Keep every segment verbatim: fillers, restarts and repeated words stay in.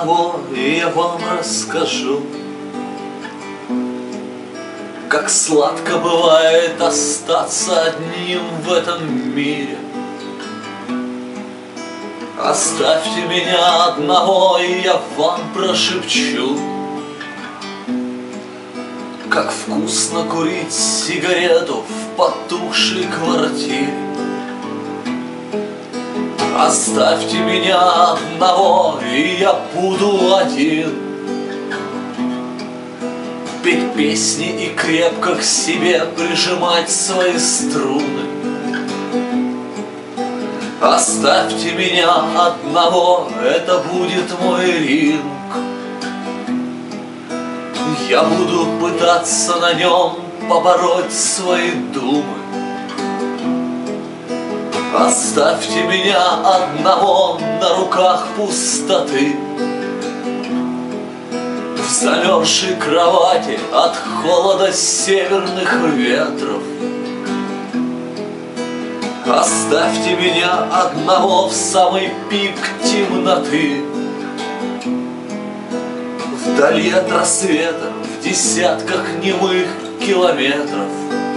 одного я вам расскажу, как сладко бывает остаться одним в этом мире. Оставьте меня одного, и я вам прошепчу, как вкусно курить сигарету в потухшей квартире. Оставьте меня одного, и я буду один, петь песни и крепко к себе прижимать свои струны. Оставьте меня одного, это будет мой ринг. Я буду пытаться на нем побороть свои думы. Оставьте меня одного на руках пустоты, в замерзшей кровати от холода северных ветров. Оставьте меня одного в самый пик темноты, вдали от рассвета, в десятках немых километров.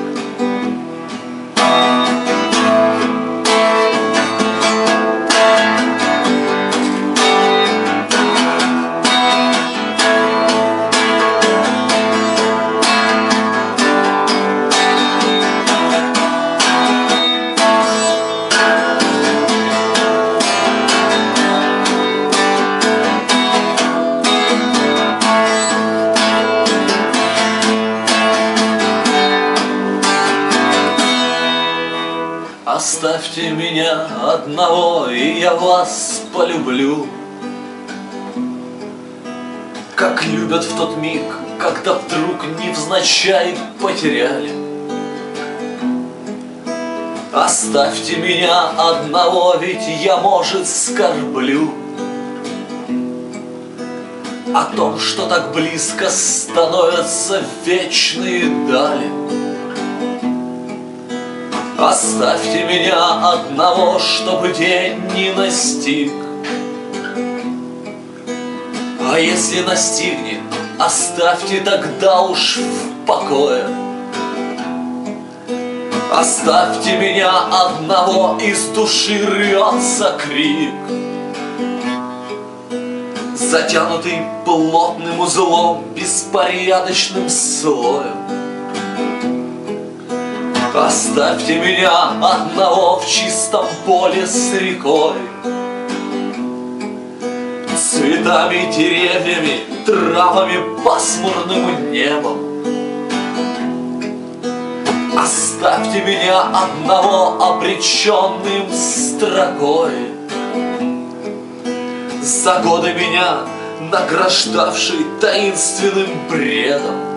Оставьте меня одного, и я вас полюблю, как любят в тот миг, когда вдруг невзначай потеряли. Оставьте меня одного, ведь я, может, скорблю о том, что так близко становятся вечные дали. Оставьте меня одного, чтобы день не настиг. А если настигнет, оставьте тогда уж в покое. Оставьте меня одного, из души рвется крик, затянутый плотным узлом, беспорядочным слоем. Оставьте меня одного в чистом поле с рекой, цветами, деревьями, травами, пасмурным небом. Оставьте меня одного обреченным строкой, за годы меня награждавший таинственным бредом.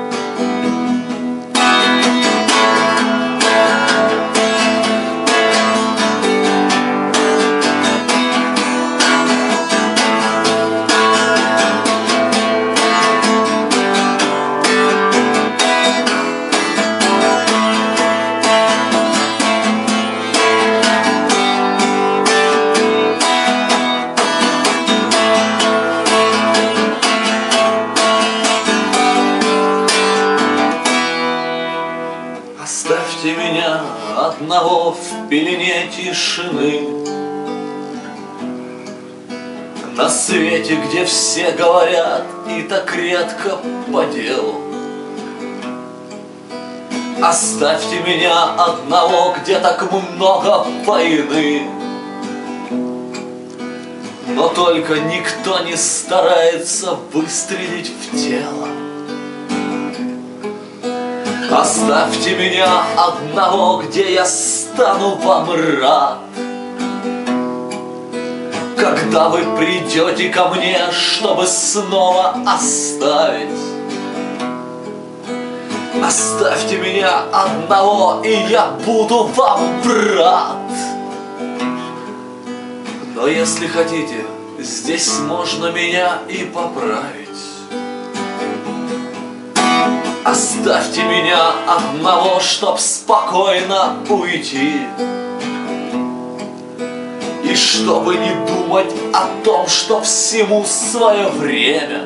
Оставьте меня одного в пелене тишины, на свете, где все говорят и так редко по делу. Оставьте меня одного, где так много войны, но только никто не старается выстрелить в тело. Оставьте меня одного, где я стану вам рад, когда вы придете ко мне, чтобы снова оставить. Оставьте меня одного, и я буду вам брат. Но если хотите, здесь можно меня и поправить. Оставьте меня одного, чтоб спокойно уйти, и И чтобы не думать о том, что всему свое время,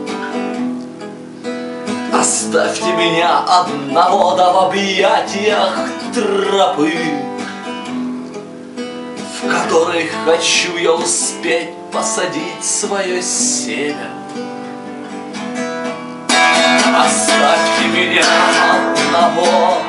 оставьте меня одного, да в объятиях тропы, в которой хочу я успеть посадить свое семя. Оставьте меня одного,